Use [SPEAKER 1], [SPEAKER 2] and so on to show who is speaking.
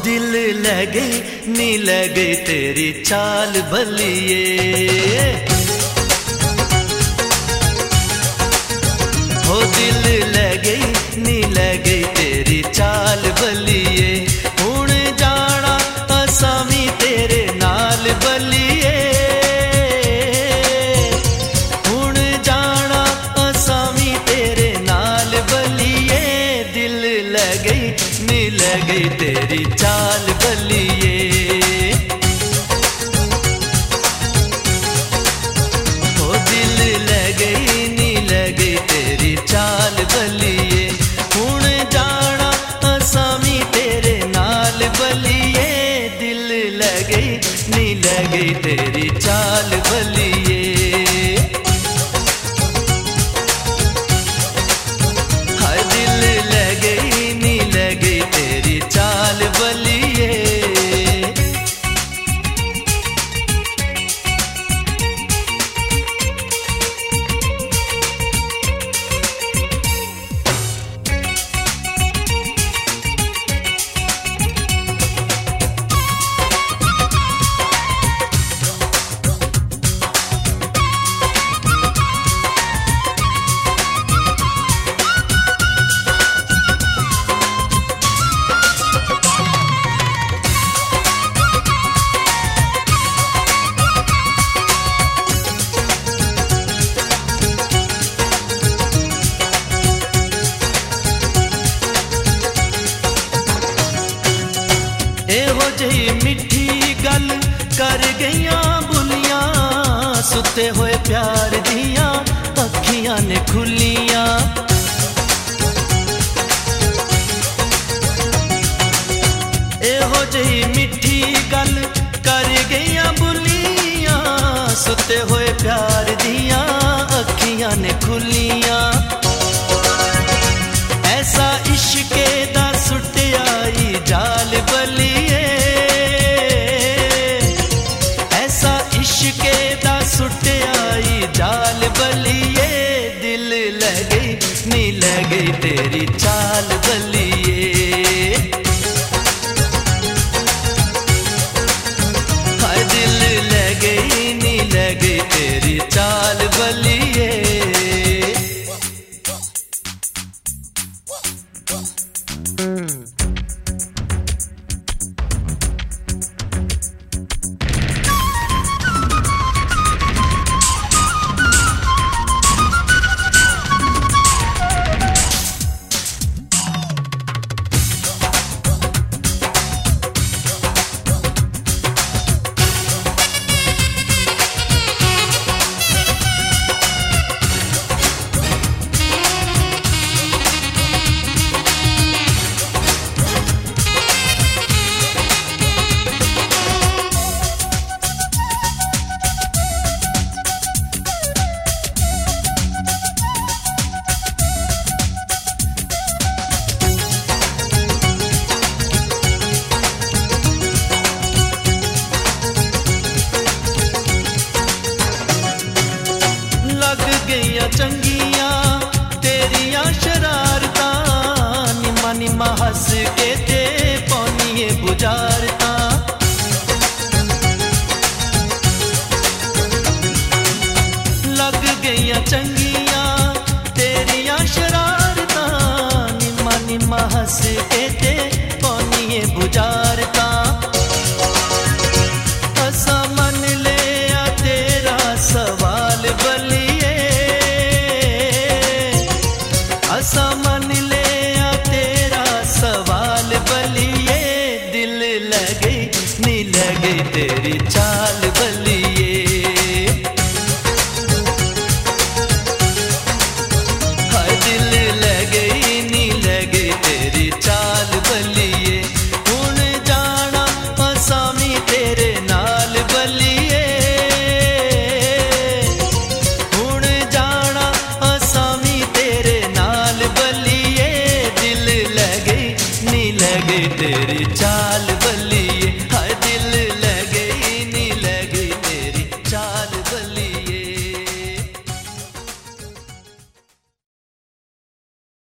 [SPEAKER 1] दिल लगे नी लगे तेरी चाल भलिए, हो दिल लगे नी लगे तेरी चाल भलिए, हुण जाना असां भी तेरे नाल भलिए, हुण जाना असां भी तेरे नाल भलिए, दिल लगे नी लगे तेरी चाल भलिए, हो दिल लगे नी लगे तेरी चाल भलिए, हुण जाना असां भी तेरे नाल भलिए, दिल लगे नी लगे तेरी चाल भलिए, हर दिल लगे नी लगे तेरी चाल भलिए। एहो जही मिठी गल कर गईयां बुलियां, सुते होए प्यार दियां अखियां ने खुलियां, एहो जही मिठी गल कर गईयां बुलियां, सुते होए प्यार दियां अखियां ने खुलियां, ऐसा इश्के दा सुटियाई जाल भलिए, ऐसा इश्के दा सुटियाई जाल भलिए, दिल लगे नी लगे तेरी चाल भलिए, हर दिल लगे नी लगे तेरी चाल भलिए। चंगियां तेरियां